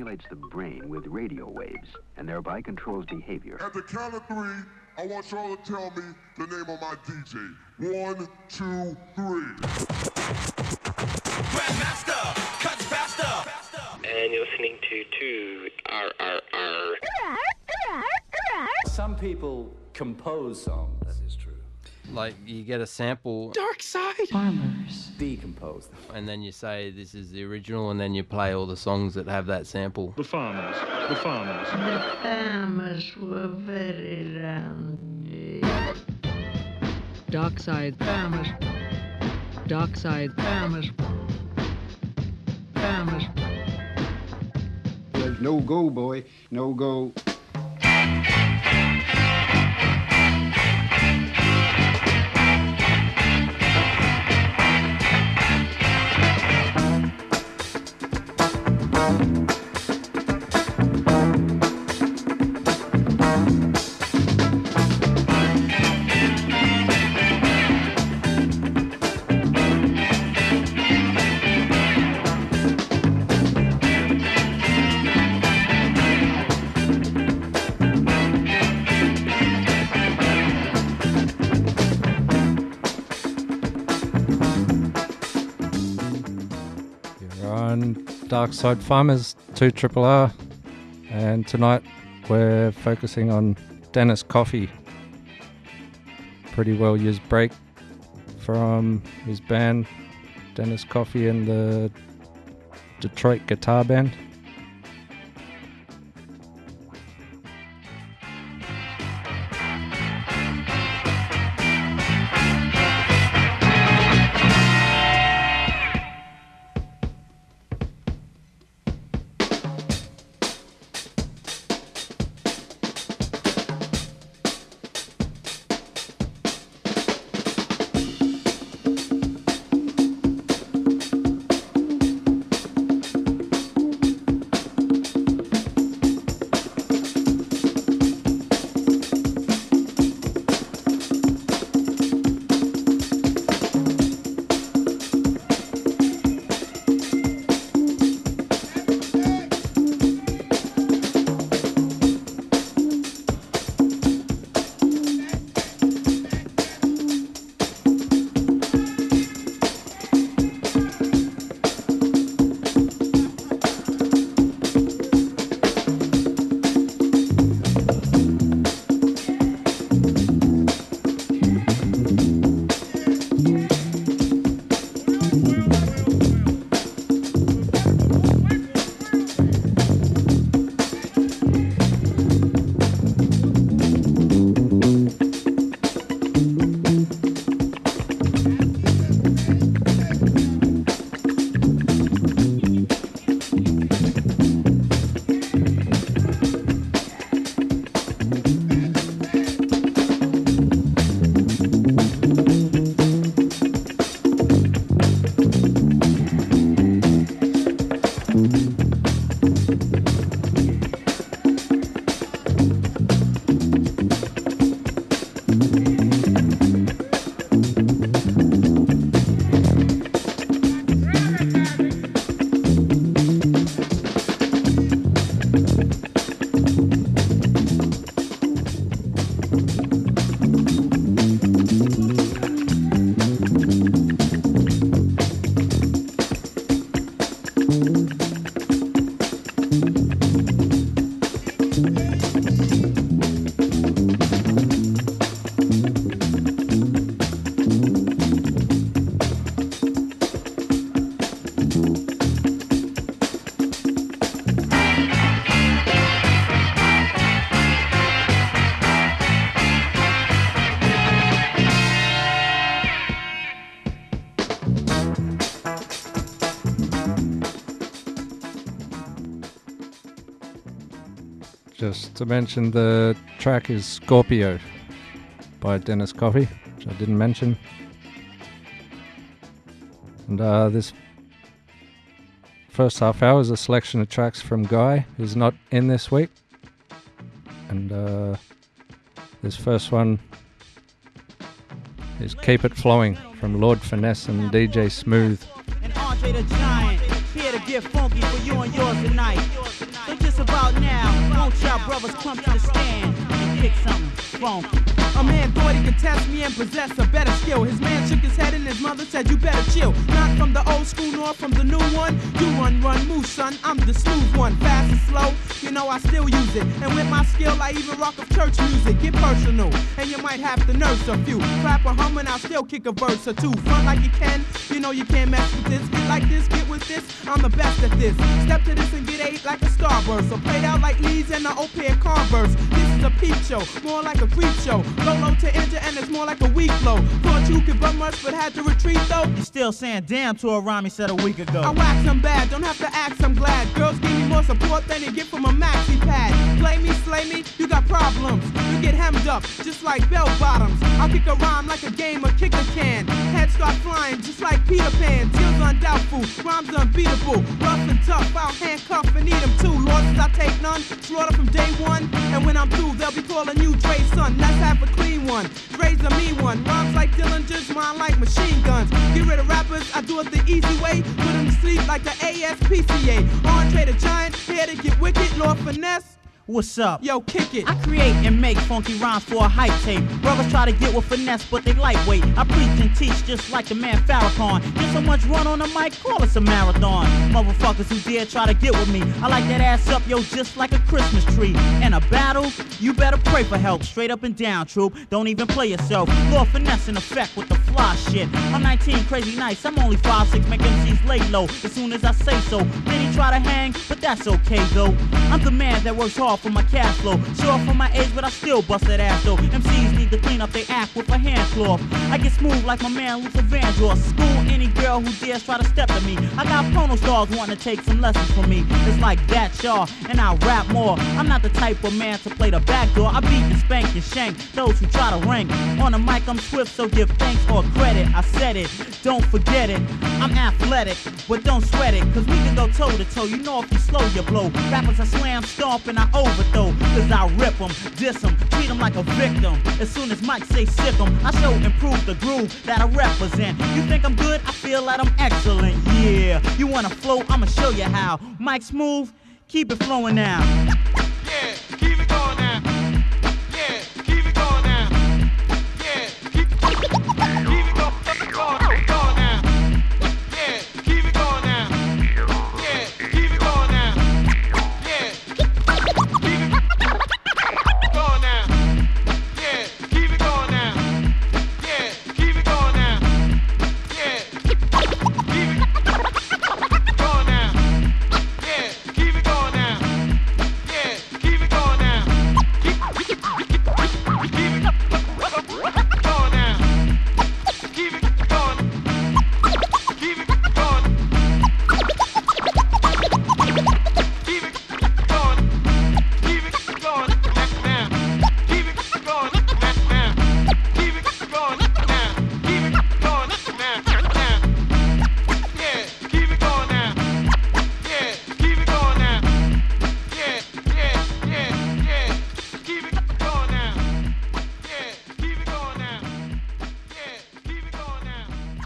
stimulates the brain with radio waves and thereby controls behavior. At the count of 3, I want y'all to tell me the name of my DJ. 1, 2, 3. Grandmaster, cuts faster. And you're listening to RRR. Some people compose songs. That is true. Like you get a sample, Dark side. Farmers decompose them. and then you say this is the original, and then you play all the songs that have that sample. The farmers. The farmers. The farmers were very round. Dark side Farmers. dark side Farmers. Farmers. There's no go, boy. No go. Dark Side Farmers, 2RRR, and tonight we're focusing on Dennis Coffey. Pretty well used break from his band Dennis Coffey and the Detroit Guitar Band. Just to mention, the track is Scorpio by Dennis Coffey, which I didn't mention. And this first half hour is a selection of tracks from Guy, who's not in this week. And this first one is Keep It Flowing from Lord Finesse and DJ Smooth. And Andre the Giant, here to get funky for you and yours tonight. don't y'all brothers come to the stand and kick something funky? A man thought he could test me and possess a better skill. His man shook his head and his mother said, you better chill. Not from the old school nor from the new one. You run, move, son, I'm the smooth one. Fast and slow, you know I still use it. And with my skill, I even rock of church music. Get personal, and you might have to nurse a few. Clap or hum and I'll still kick a verse or two. Front like you can, you know you can't mess with this. Get like this, get with this, I'm the best at this. Step to this and get ate like a starburst. Or played out like Leeds and the old pair of Converse. This is a peep show, more like a creep show. Low to enter and it's more like a weak flow. Thought you could bum much but had to retreat though. You still saying damn to a rhyme he said a week ago. I wax I'm bad, don't have to ask, I'm glad. Girls give me more support than they get from a maxi pad. Play me, slay me, you got problems. You get hemmed up, just like bell bottoms. I'll kick a rhyme like a game or kick a can. Heads start flying just like Peter Pan. Skills undoubtful, rhymes unbeatable. Rough and tough, I'll handcuff and eat them too. Losses I take none, slaughter from day one. And when I'm through, they'll be calling you Dre's son. That's half a clean one. Dre's a mean one. Rhymes like Dillinger's, mine like machine guns. Get rid of rappers, I do it the easy way. Put them to sleep like the ASPCA. Andre the Giant, here to get wicked. Lord Finesse. What's up? Yo, kick it. I create and make funky rhymes for a hype tape. Brothers try to get with finesse, but they lightweight. I preach and teach just like the man Farrakhan. Get so much run on the mic, call us a marathon. Motherfuckers who dare try to get with me, I like that ass up, yo, just like a Christmas tree. In a battle, you better pray for help. Straight up and down, troop. Don't even play yourself. Lord Finesse in effect with the fly shit. I'm 19, crazy nice. I'm only 5'6", make MCs lay low as soon as I say so. Many try to hang, but that's okay though. I'm the man that works hard for my cash flow. Short for my age, but I still bust that ass though. MCs need to clean up their act with a hand cloth. I get smooth like my man Luther Vandross. School any girl who dares try to step to me. I got porno stars wanting to take some lessons from me. It's like that, y'all, and I rap more. I'm not the type of man to play the back door. I beat and spank and shank those who try to rank. On the mic I'm swift, so give thanks or credit. I said it, don't forget it. I'm athletic, but don't sweat it, cause we can go toe to toe. You know if you slow, you blow. Rappers I slam, stomp, and I overthrow. Cause I rip them, diss them, treat them like a victim. As soon as Mike say sick them, I show improve the groove that I represent. You think I'm good? I feel like I'm excellent. Yeah, you wanna flow? I'ma show you how. Mike smooth, keep it flowing now. Yeah, keep it going now. Yeah, keep it going now. Yeah, keep it going now. Yeah, keep it going now. Yeah, keep it going now. Yeah, keep it going now. Yeah, keep it going now. Yeah, keep it going now. Yeah, keep it going now. Yeah, keep it going now. Yeah, keep it going now. Keep it going now. Keep it going. Keep it going. Keep it going. Keep it going now. Keep it going now. Keep it going now. Keep it going now. Yeah, keep it going now. Yeah, keep it going now. Yeah, yeah, yeah, yeah. Keep it going now. Yeah, keep it going now. Yeah, keep it going now.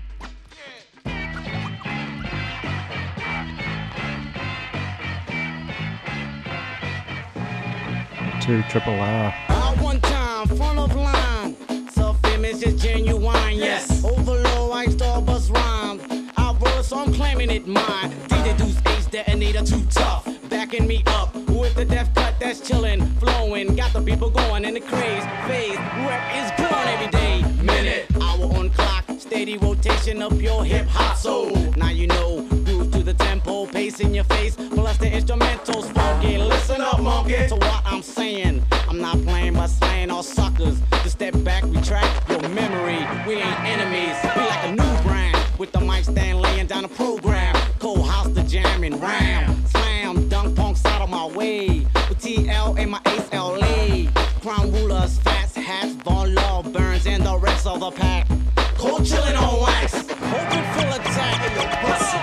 To Triple R. One time, front of line. Self-image is genuine, yes. Overload, I start bust rhymes. I roll, so I'm claiming it mine. DJ Deuce H detonator too tough. Backing me up with the death cut that's chillin', flowing. Got the people going in the craze phase. Rep is gone every day. Minute, hour on clock. Steady rotation of pure hip hop soul. Now you know, groove to the tempo, pace in your face. Plus the instrumentals funky. Listen up, monkey, to what I'm saying. I'm not playing but slaying all suckers. Just step back, retract your memory. We ain't enemies. We like a new brand. With the mic stand laying down a program. Cold house the jam and ram. Slam, dunk punks out of my way. With TL and my ace LA. Crown rulers, fats, hats, Von Law, Burns, and the rest of the pack. Cold chillin' on wax. Open full attack in your pussy.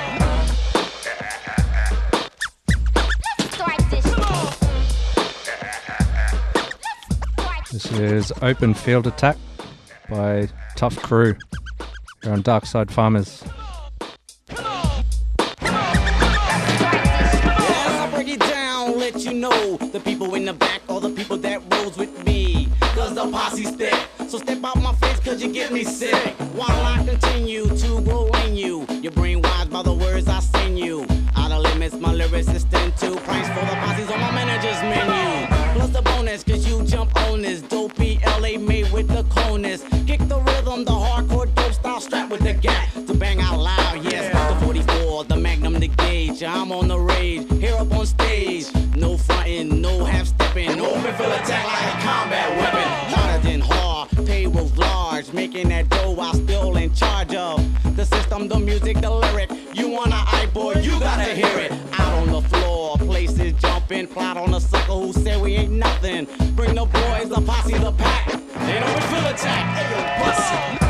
This is Open Field Attack by Tough Crew. They're on Dark Side Farmers. Yes, I break it down, let you know the people in the back or the people that rolls with me. Cause the posse's thick, so step out my face cause you get me sick. While I continue to grow in you, your brain wise by the words I sing you. Out of limits, my lyrics extend to price for the posse's on my manager's menu. Plus the bonus, cause you jump on this dopey LA made with the coldness. Kick the rhythm, the hardcore dope style strap with the gap to bang out loud, yes. The 44, the Magnum, the gauge, I'm on the rage, here up on stage. No frontin', no half stepping, open full attack like a combat weapon. Harder than hard, payrolls large, making that dough while still in charge of the system, the music, the lyric. You want an iPod, you gotta hear it. Out on the floor, places jumping, plot on a sucker who said we ain't nothing. Bring the boys, the posse, the pack. They know we feel attack. Hey, yo, bust it.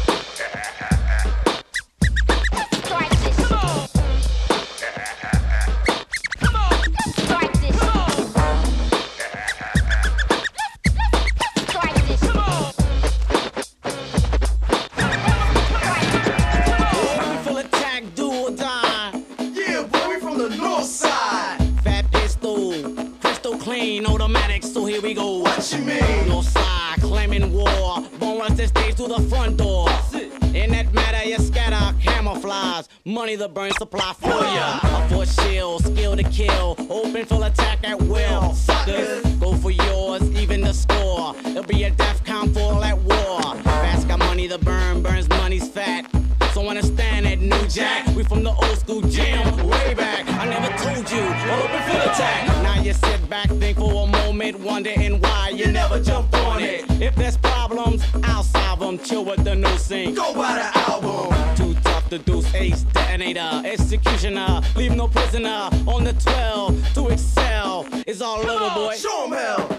Automatic, so here we go. What you mean? No side, claiming war. Born rush the stage to the front door. In that matter, you scatter, camouflage. Money the burn supply for ya. A force shield, skill to kill. Open full attack at will. Suckers, go for yours, even the score. It'll be a death count for all at war. Fast got money the burn, burns money's fat. So understand that New Jack, we from the old school jam, way back. I never told you, open full attack. Now you sit back, think for a moment, wondering why you never jumped on it. If there's problems, I'll solve them. Chill with the new scene, go by the album. Too tough to deuce, ace, detonator, executioner. Leave no prisoner on the 12 to excel. It's all over, boy. Show 'em hell.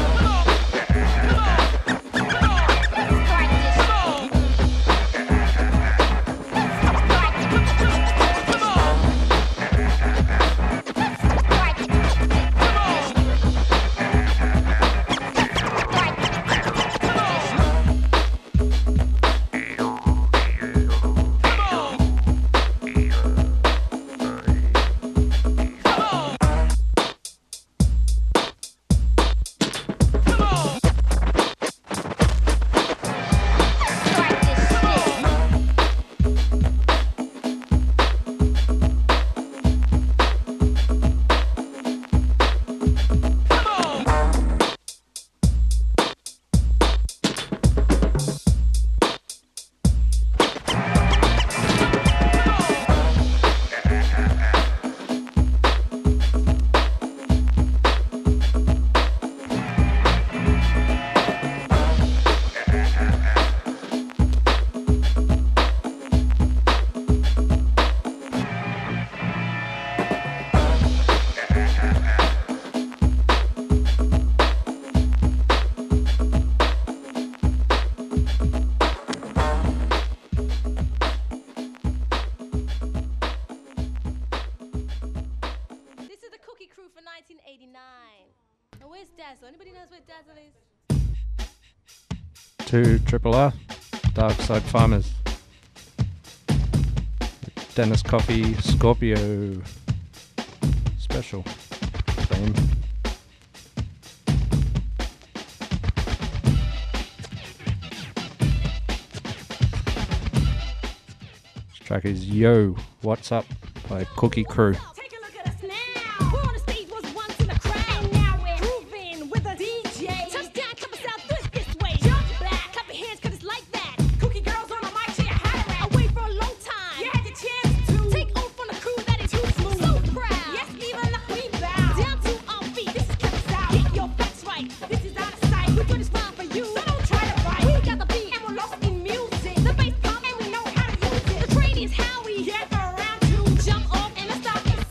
Anybody knows where Dazzle is? To Triple R, Dark Side Farmers. Dennis Coffee Scorpio special theme. This track is Yo, What's Up by Cookie Crew. Jump off and let's stop and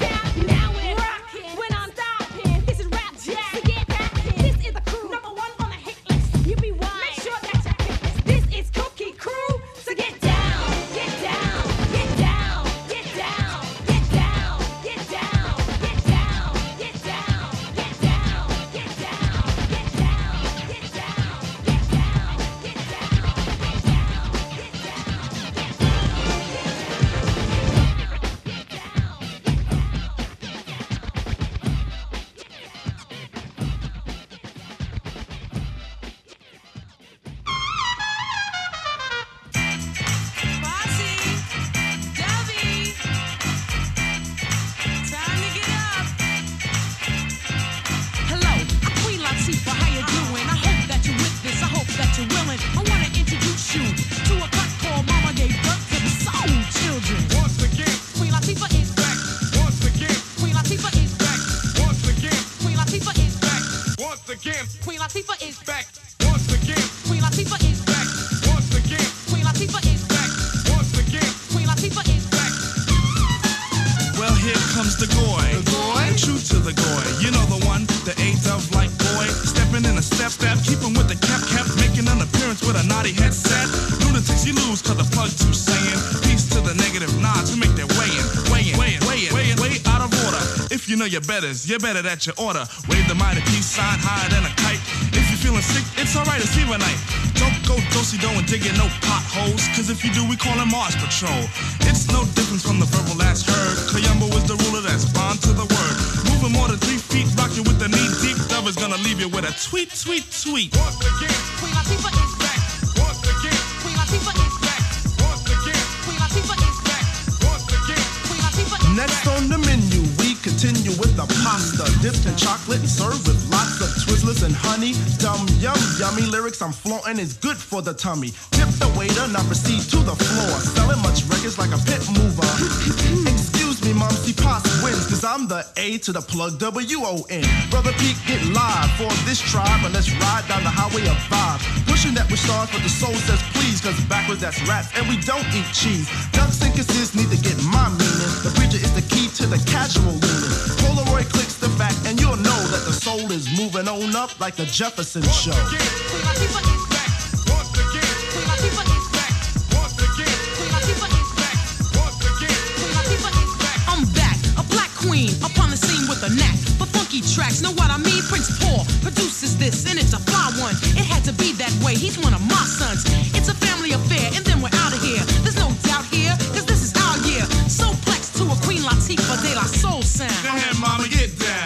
Latifah is back once again. Queen Latifah is back once again. Queen Latifah is back once again. Queen Latifah is back. Well, here comes the goy. The goy? True to the goy. You know the one, the A-dove like boy. Stepping in a step, keeping with the cap, making an appearance with a naughty headset. Lunatics, you lose cause the plug too saying. Peace to the negative nods who make their way out of order. If you know your betters, you're better at your order. Wave the mighty peace sign higher than a kite. If you're feeling sick, it's alright, it's fever night. Don't go do-si-do and dig in no potholes, cause if you do, we call it Mars Patrol. It's no difference from the verbal that's heard. Kayumbo is the ruler that's bond to the word. Moving more than 3 feet, rocking with the knee deep. Dove is gonna leave you with a tweet, tweet, tweet. Once again, Queen Latifah is back. Once again, Queen Latifah is back. Once again, Queen Latifah is back. Once again, Queen Latifah is back. Next on the menu, we continue with the pasta, dipped in chocolate and served with lots of Twizzlers and honey. Dumb, yummy lyrics I'm flaunting is good for the tummy. Tip the waiter, now proceed to the floor. Selling much records like a pit mover. Excuse me, Mom, see Pops wins, cause I'm the A to the plug W-O-N. Brother Pete, get live for this tribe, and let's ride down the highway of vibe. Pushing that with stars, but the soul says please, cause backwards that's rats, and we don't eat cheese. Ducks and kisses need to get my meaning. The preacher is the key to the casual leaning. Polaroid clicks the fact, and you'll know that the soul is moving on up like the Jefferson Show. Queen Latifah is back. Once again, Queen Latifah is back. Once again, Queen Latifah is back. Once again, Queen Latifah is back. I'm back, a black queen, upon the scene with a knack for funky tracks. Know what I mean? Prince Paul produces this, and it's a fly one. It had to be that way. He's one of my sons. It's a family affair, and then we're out of here. There's no doubt here, cause this is our year. So flex to a Queen Latifah de la Soul sound. Go ahead, mama, get down.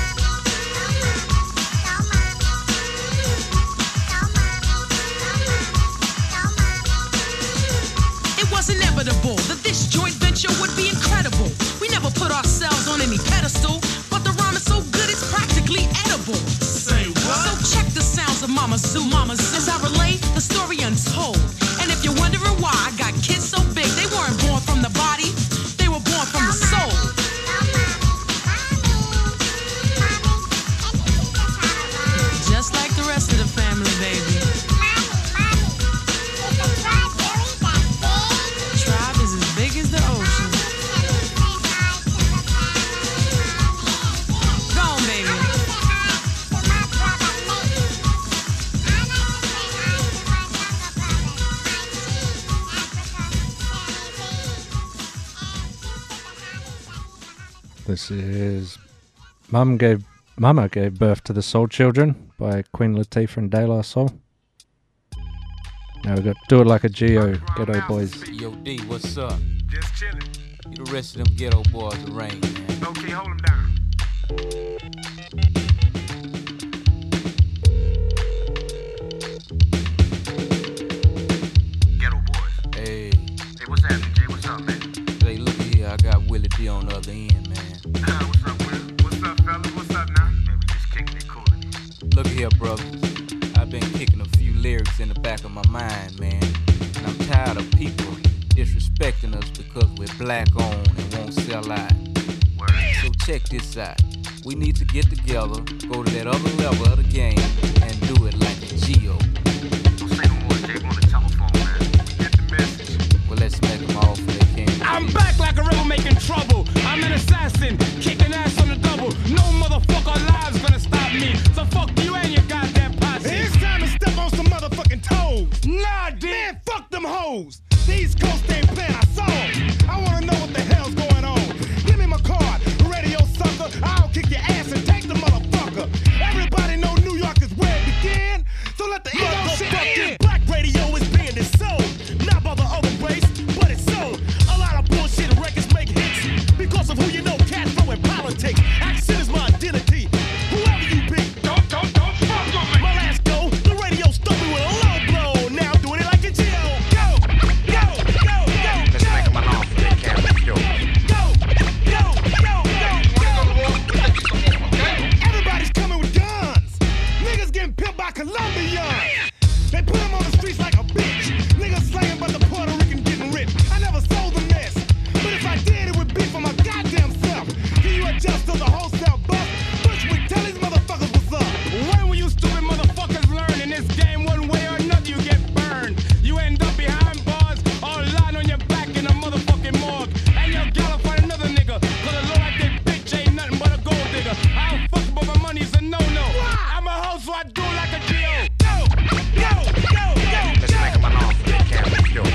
It was inevitable that this joint venture would be incredible. We never put ourselves on any pedestal, but the rhyme is so good it's practically edible. Say what? So check the sounds of Mama Zoo, as I relate the story untold. And if you're wondering why I got kids so big, they weren't born from the body, they were born from the soul. Just like the rest of the family, baby. Tribe is as big as the ocean. Go on, baby. This is Mama gave birth to the Soul Children by Queen Latifah and De La Soul. Now we got Do It Like a Geo, Ghetto Boys. Yo, D, what's up? Just chillin'. You the rest of them ghetto boys arranged, man. Okay, hold them down. Ghetto boys. Hey. Hey, what's happening, Jay? What's up, man? Hey, look here, I got Willie D on the other end, man. What's up, Will? What's up, fellas? What's up now? Man, we just kicking it cool. Look here, brothers. I've been kicking a few lyrics in the back of my mind, man. And I'm tired of people disrespecting us because we're black owned and won't sell out. So check this out. We need to get together, go to that other level of the game, and do it like a Geo. Don't say no more, Jay. We're on the telephone, man. We get the message. Well, let's make them all for their king. I'm back like a rebel making trouble. I'm an assassin, kicking ass on the double. No motherfucker alive's gonna stop me. So fuck you and your goddamn posse. It's time to step on some motherfucking toes. Nah, man, fuck them hoes. The East Coast ain't playing our song. I wanna know what the hell's going on. Give me my card, radio sucker. I'll kick your ass and take the motherfucker. Everybody know New York is where it began. So let the ego shit in. Black radio is being sold. Not by the other race, but it's sold. A lot of bullshit records make hits because of who you know, cat throwing so I do like a G.O. Go. Let's make them an offer they can't refuse.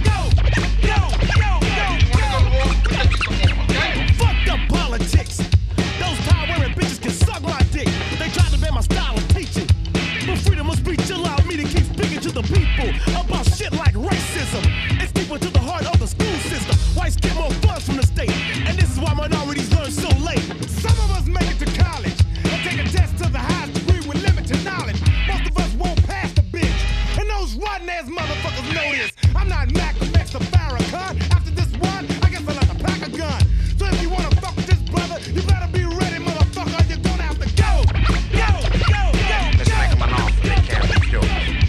Fuck the politics. Those tie-wearing bitches can suck my dick. They tried to ban my style of teaching, but freedom of speech allowed me to keep speaking to the people about shit like racism. It's deeper to the heart of the school system. Whites get more funds from the state, and this is why minorities learn so late. Some of us make it to college and take a test to the highest degree with limited knowledge. Most of us won't pass the bitch, and those rotten-ass motherfuckers know this. I'm not Malcolm X or Farrakhan. After this one, I guess I'll have to pack a gun. So if you wanna fuck with this brother, you better be ready, motherfucker. You're gonna have to go. Let's make them an offer they can't refuse.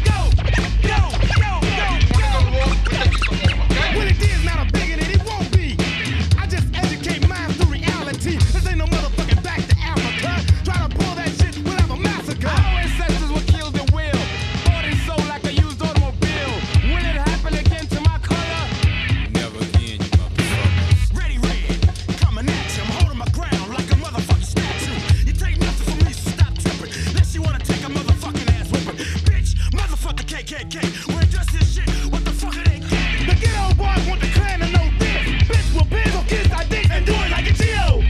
When it is not a bigot, it won't be. I just educate minds through reality. This ain't no motherfucking back to Africa. Try to pull that shit, we'll have a massacre. Our ancestors were killed at will, bought and sold like a used automobile. Will it happen again to my color? Never again, you motherfuckers. Ready, red, coming at you. I'm holding my ground like a motherfucking statue. You take nothing from me, so stop tripping. Unless you wanna take a motherfucking ass whipping. Bitch, motherfucker KKK. We're just this shit. What the fuck are they getting? The ghetto boys want the clan to know this. Bitch, we'll bend or kiss our dick and do it like a G.O.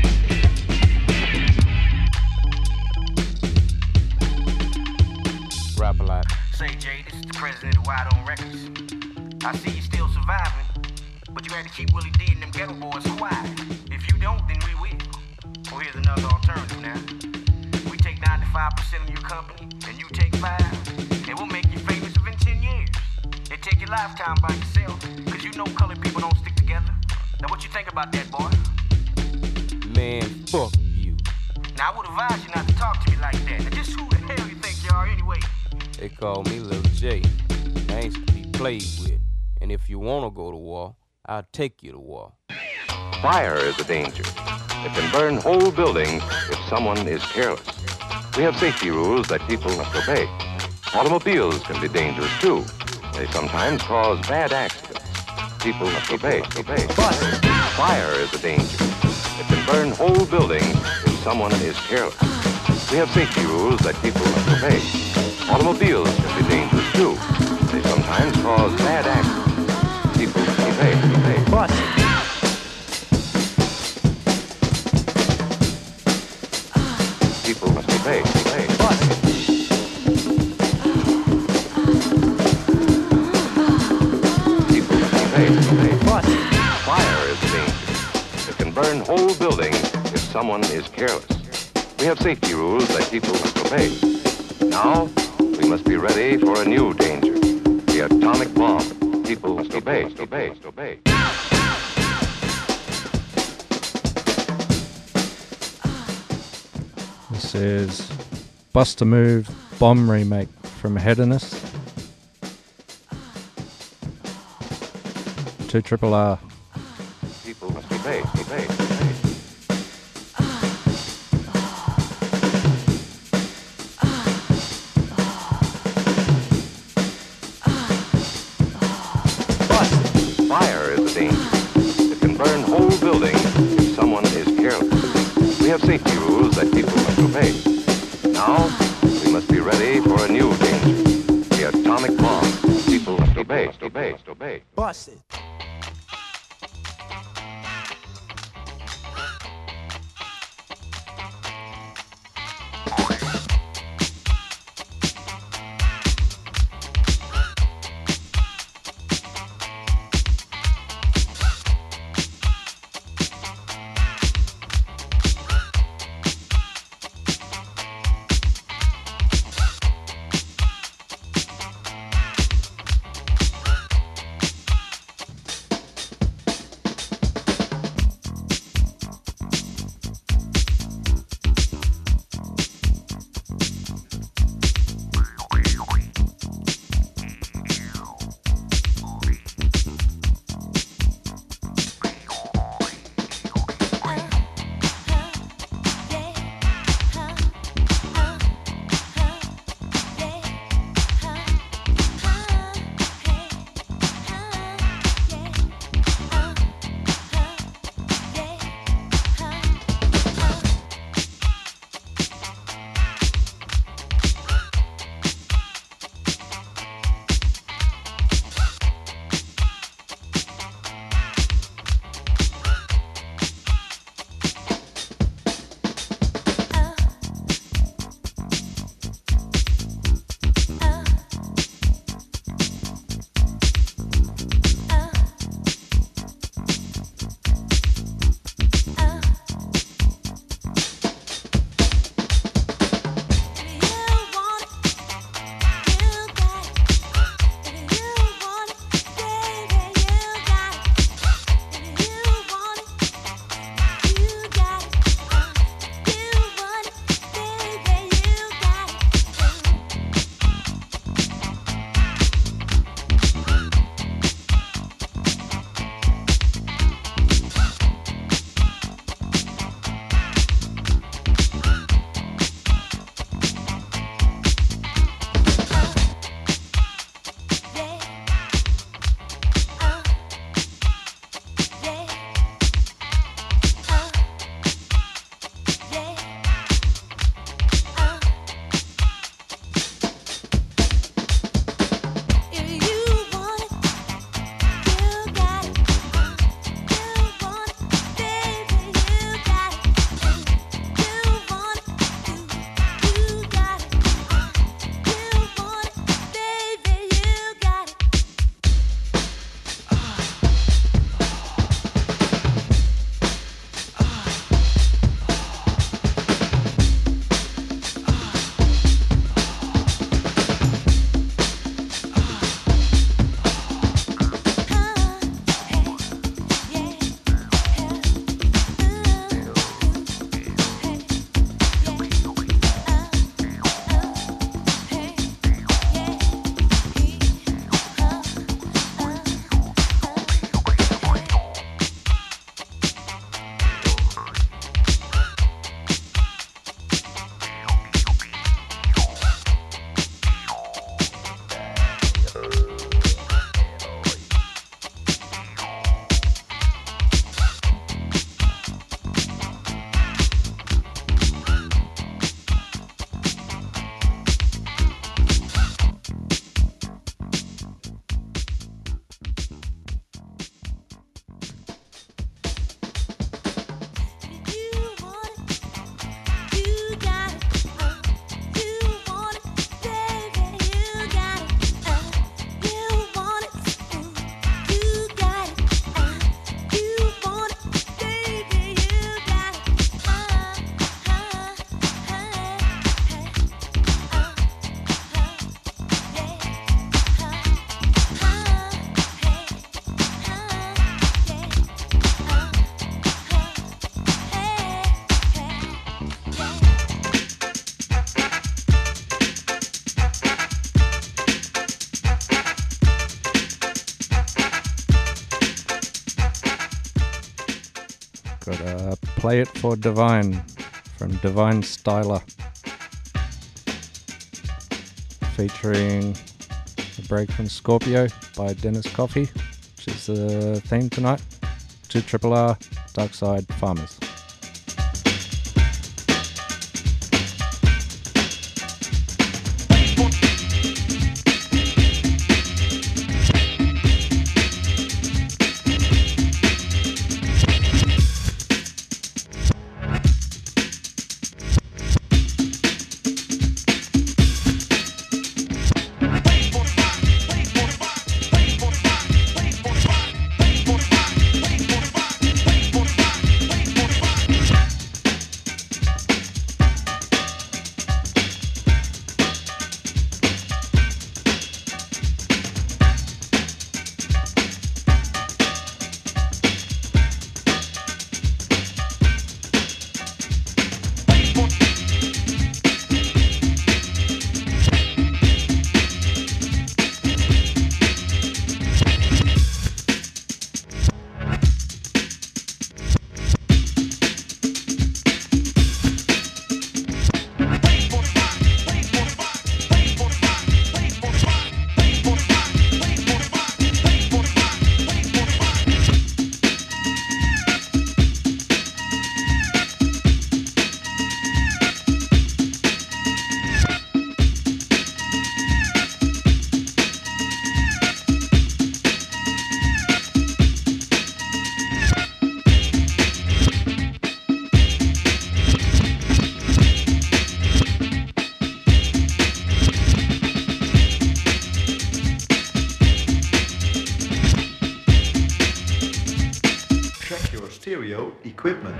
Rap a lot. Say, Jay, this is the president of Wide On Records. I see you still surviving, but you had to keep Willie D and them ghetto boys quiet. If you don't, then we will. Oh, here's another alternative now. We take 95% of your company, and you take 5%, and we'll make you famous within 10 years. It take your lifetime by yourself, because you know colored people don't stick together. Now, what you think about that, boy? Man, fuck you. Now, I would advise you not to talk to me like that. Now, just who the hell you think you are anyway? They call me Lil J. I ain't to be played with. And if you wanna go to war, I'll take you to war. Fire is a danger. It can burn whole buildings if someone is careless. We have safety rules that people must obey. Automobiles can be dangerous too. They sometimes cause bad accidents. People must obey. Fire is a danger. It can burn whole buildings if someone is careless. We have safety rules that people must obey. Automobiles can be dangerous too. They sometimes cause bad accidents. People must obey. People must obey. People must obey. Fire is a danger. It can burn whole buildings if someone is careless. We have safety rules that people must obey. Now, we must be ready for a new danger. The atomic bomb. People must obey. This is Bust a Move Bomb Remake from Hedonist. 2RRR. People must obey. Fire is a danger. It can burn whole buildings if someone is careless. We have safety rules that people must obey. Now, we must be ready for a new danger. The atomic bomb. People must obey. Bust it. Play It for Divine from Divine Styler, featuring a break from Scorpio by Dennis Coffey, which is the theme tonight. 2RRR, Darkside Farmers. stereo equipment.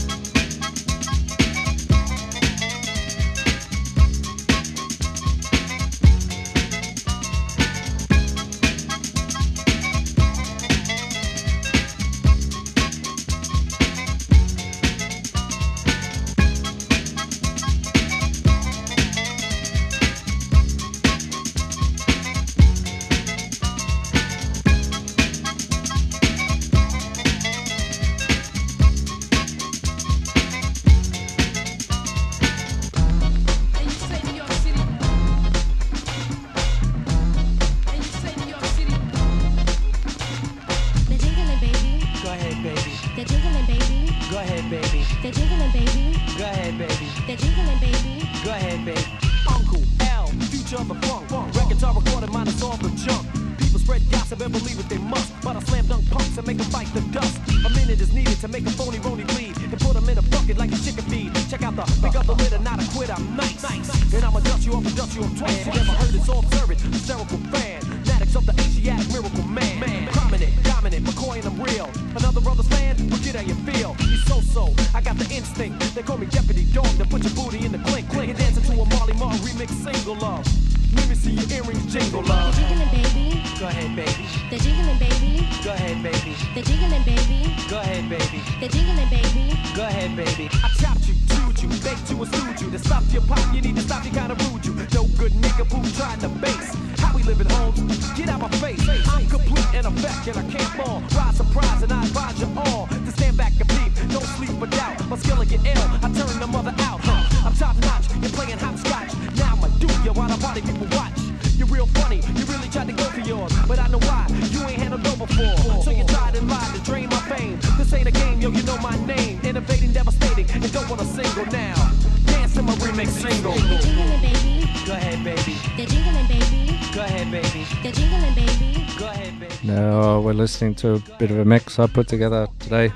Now we're listening to a bit of a mix I put together today.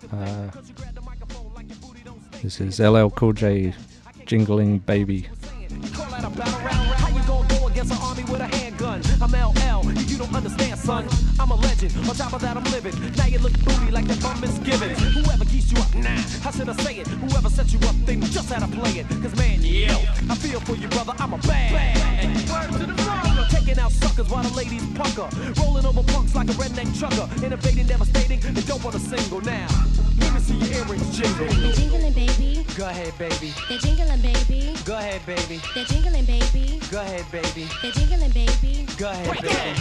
This is LL Cool J, Jingling Baby. I'm LL, you don't understand, son. I'm a legend, on top of that I'm living. Now you look booty like that bum misgivings. Whoever geeks you up, nah, how should I say it? Whoever set you up, they just had to play it. Cause man, yo, I feel for you, brother, I'm a bad. Word to the mother. Taking out suckers while the ladies pucker. Rolling over punks like a redneck trucker. Innovating, devastating, they don't want a single now. Let me see your earrings jingle. They're jingling, baby. Go ahead, baby. They're jingling, baby. Go ahead, baby. They're jingling, baby. Go ahead, baby. They're jingling, baby. Go ahead, baby.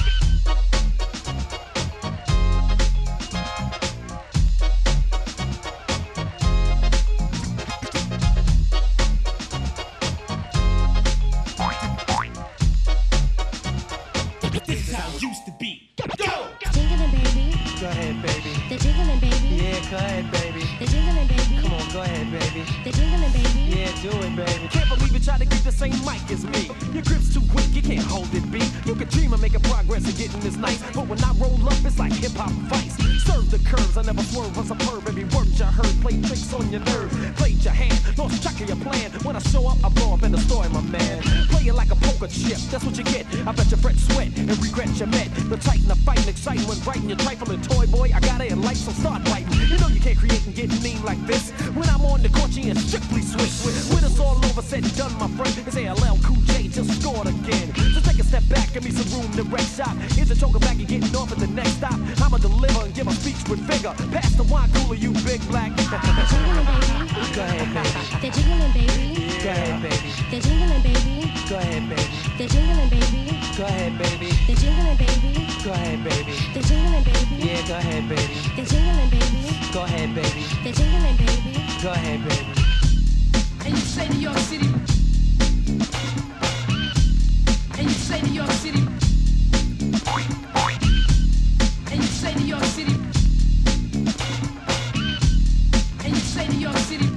used to be. Go! Jingling, baby. Go ahead, baby. The jingling, baby. Yeah, go ahead, baby. The jingling, baby. Come on, go ahead, baby. The jingling, baby. Yeah, do it, baby. Can't believe you try to keep the same mic as me. Your grip's too weak, you can't hold it, B. You can dream of making progress and getting this nice, but when I roll up, it's like hip-hop vice. Serve the curves, I never swerve, I'm superb. Every word you heard, play tricks on your nerves. Played your hand, lost track of your plan. When I show up, I blow up in the story, my man. Play it like a poker chip, that's what you get. I bet you fret, sweat, and regret you met. The titan of fighting, exciting when writing. You're trifling, toy boy, I got it in life, so start biting. You know you can't create and get mean like this. When I'm on the court, you ain't strictly switch. When it's all over, said and done, my friend, it's ALL Cool J just scored again. So take a step back, give me some room to wreck shop. Here's a choker back and getting off at the next stop. I'ma deliver and give a speech with vigor. Pass the wine cooler, you big black. The jingling, baby. Go ahead, baby. The jingling, baby. Go ahead, baby. The jingling, baby. Go ahead, baby. The jingling, baby. Go ahead, baby. The jingling, baby. Go ahead, baby. The jingling, baby. Yeah, go ahead, baby. The jingling, baby. Go ahead, baby. The jingling, baby. Go ahead, baby. And you say New York City. And you say New York City. And you say New York City. And you say New York City.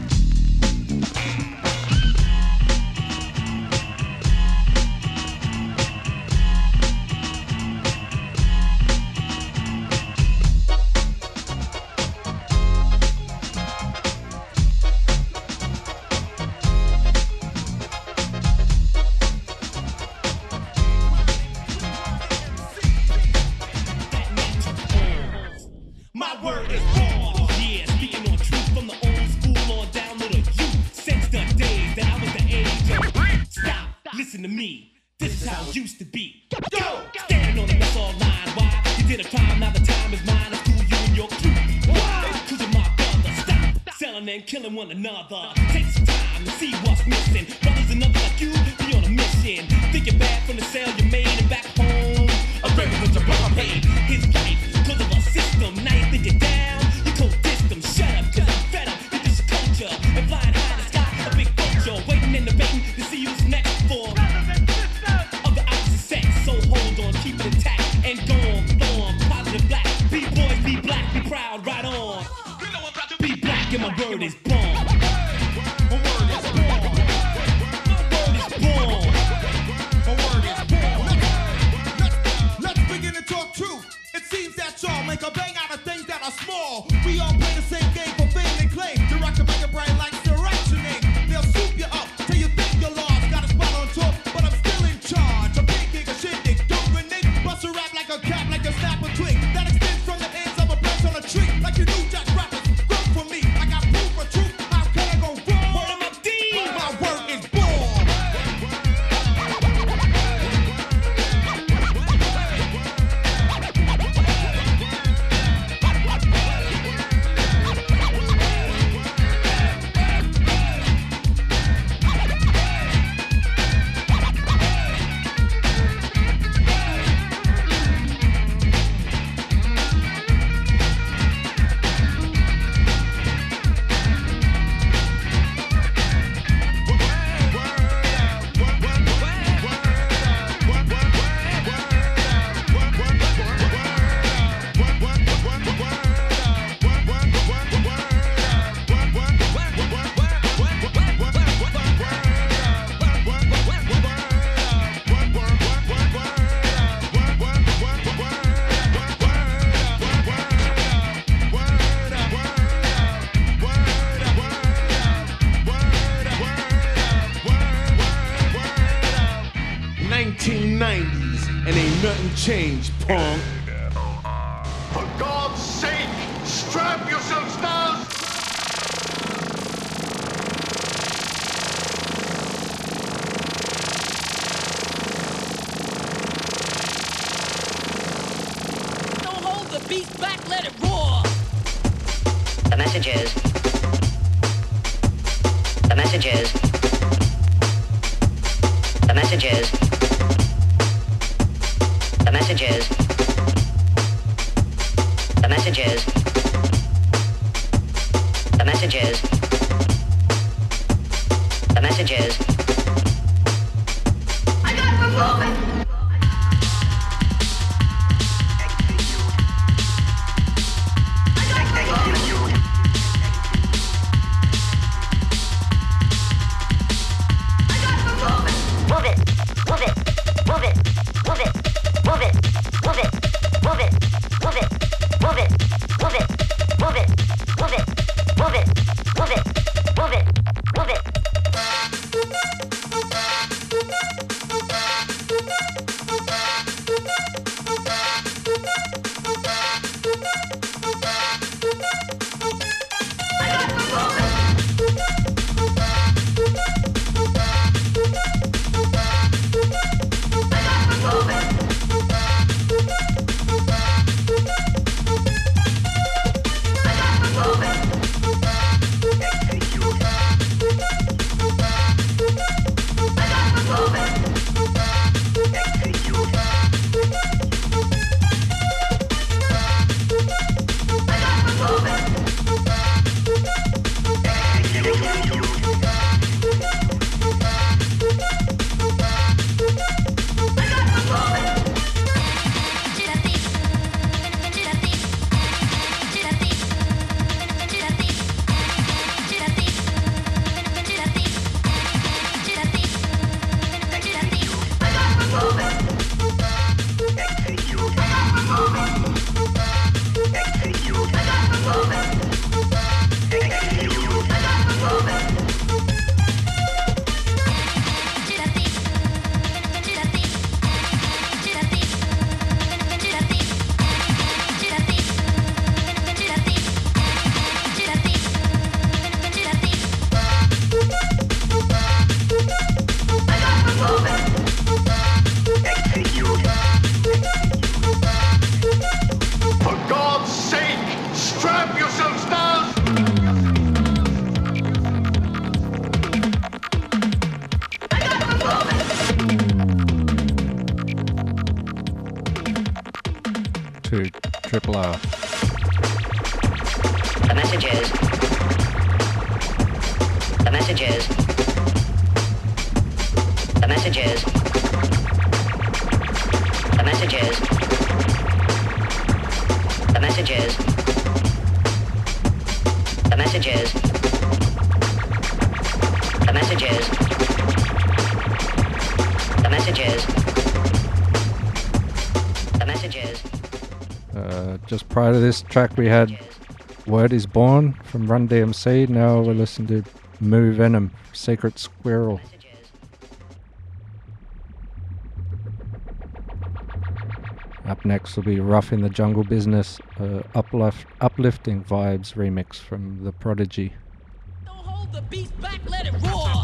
My word is born. Yeah, speaking on truth from the old school on down to the youth. Since the days that I was the age of stop, listen to me. This is how it used to be. Go! Standing on the mess all line. Why? You did a crime, now the time is mine. I school you and your crew. Why? Cause you're my brother. Stop selling and killing one another. Take some time to see what's missing. Brothers and others like you be on a mission. Thinking back from the sale you made and back home. A record with your brother paid his life. Cause of a system, now you think you're down. You cold system, shut up, cause I'm fed up. It's just your culture. And flying high in the sky, a big vulture. Waiting and debating to see who's next for of the opposite sex. So hold on, keep it intact and go on, form. Positive black, be boys, be black, be proud, right on. Be black and my word is born. My word is born. My word is born. My word is born. Let's begin to talk truth. It seems that y'all make a bang out of things that are small. We all play the same game for fame and claim. Directed by your brain like Sriracha name. They'll soup you up till you think you're lost. Got a spot on top, but I'm still in charge. A big gig, a shindig, don't renege. Bust a rap like a cap, like a snap a twig. That extends from the ends of a branch on a tree. Like you new jack rappers, grow from me. I got proof for truth. How can I go wrong? Word of my D. My word is born. And ain't nothing changed, punk. For God's sake, strap yourselves down! Don't hold the beast back, let it roar. The message is. The message is. The message is. The message is. The message is. The message is. The message is. I got performance. to Triple R. The message is. The message is. The message is. The message is. The message is. The message is. The message is. The message is. The message is. Just prior to this track we had Word Is Born from Run DMC. Now we're listening to Moo Venom, Secret Squirrel. Up next will be Rough in the Jungle Business, Uplifting Vibes remix from The Prodigy. Hold the beast back, let it roar.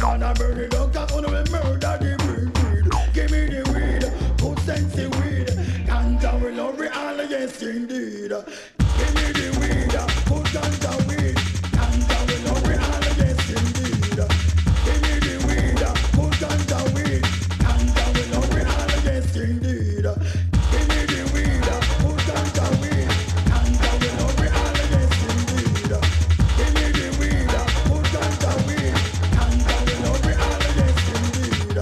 gonna burn it up, cause on we murder the breed. Give me the weed, good sense the weed. Ganja will love it all, yes indeed. Give me the weed, good ganja weed. Ganja will love it all, yes indeed. Give me the weed, good ganja weed. Ganja will love it all, yes indeed. Give me the weed, good ganja weed. Ganja will love it all, yes indeed. Give me the weed, good ganja weed. Ganja will love it all, yes indeed.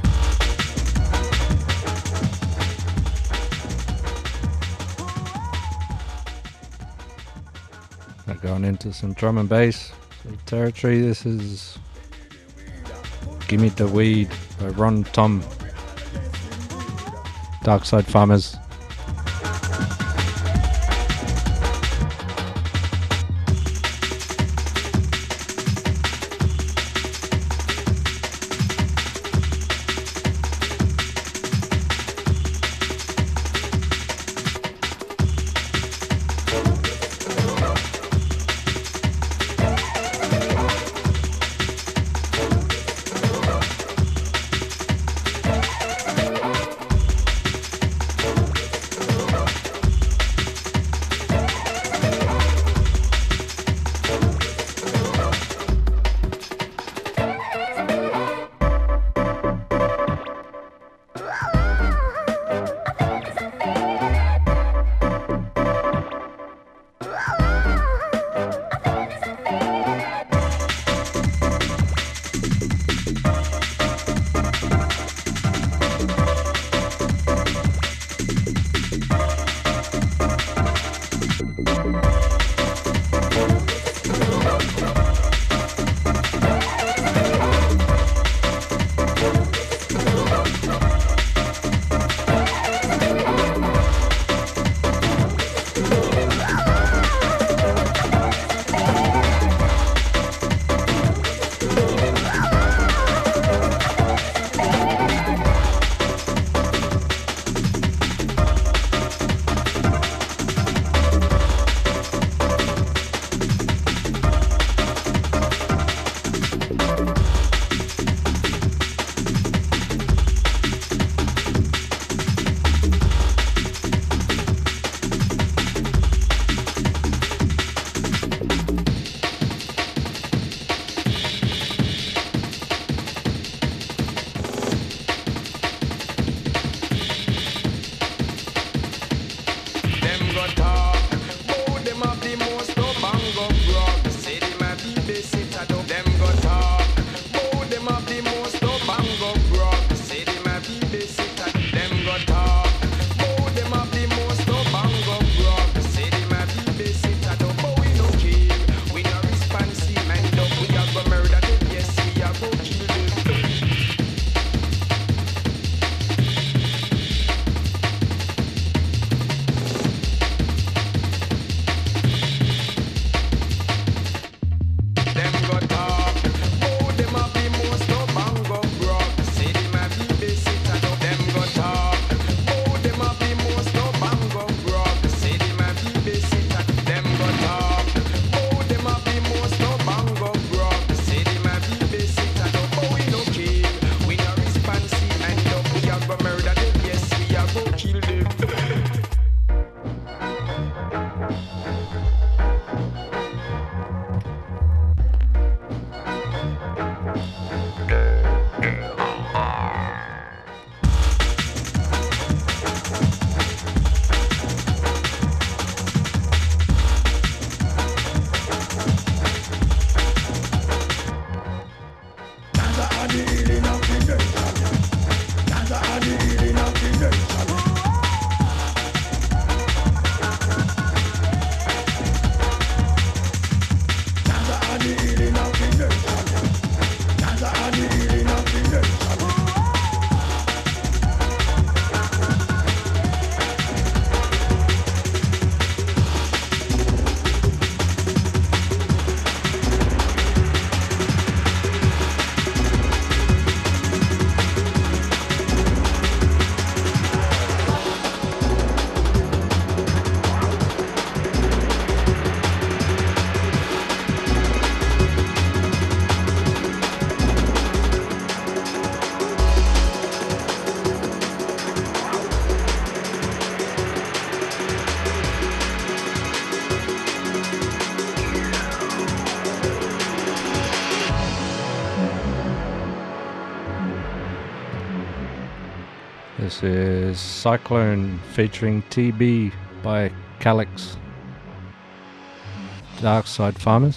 We're going into some drum and bass territory. This is Gimme the Weed by Ron Tom, Dark Side Farmers. This is Cyclone featuring TB by Calyx. Dark Side Farmers.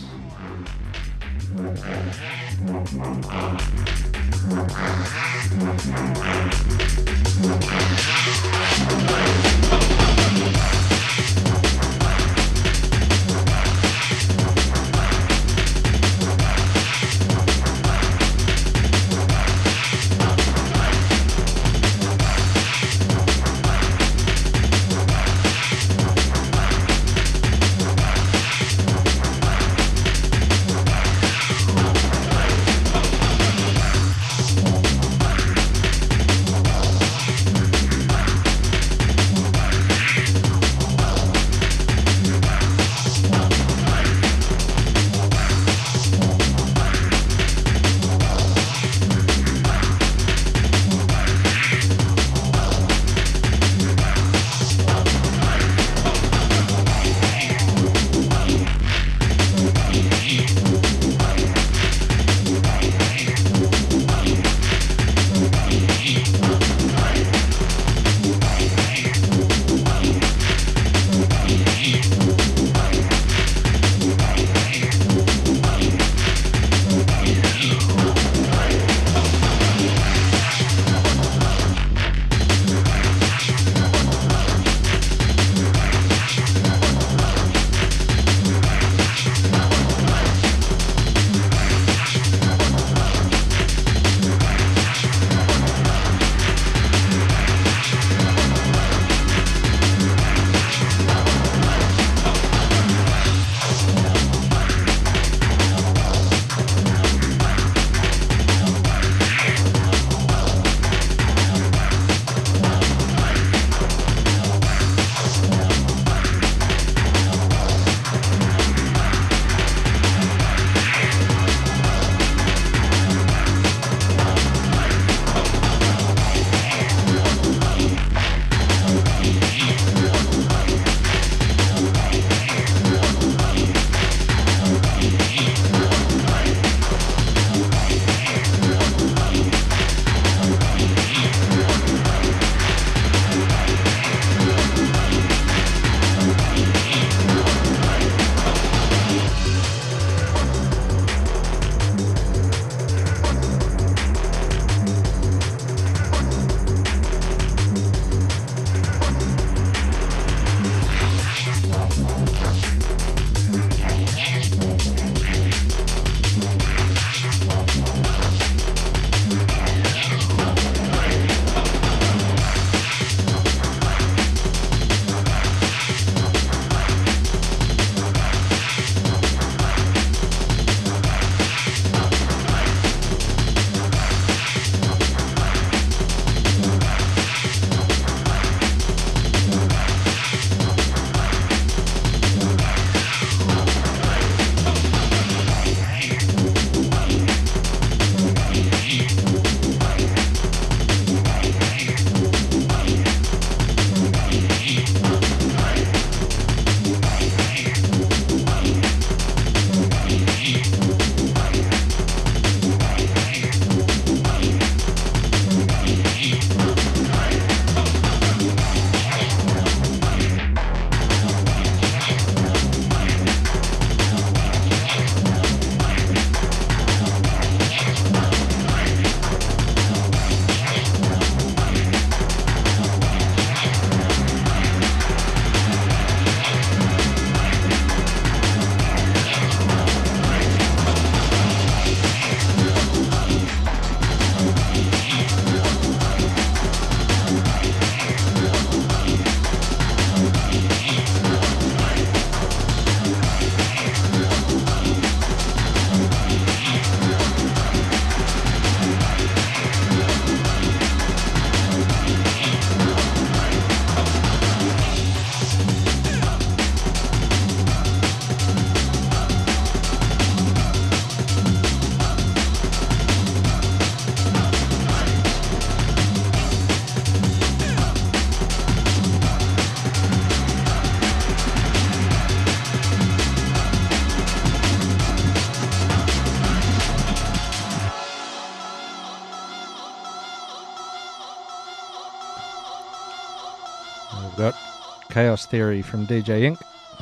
We've got Chaos Theory from DJ Ink.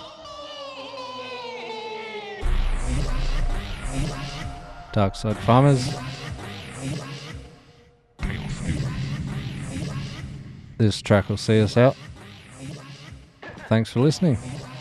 Dark Side Farmers. This track will see us out. Thanks for listening.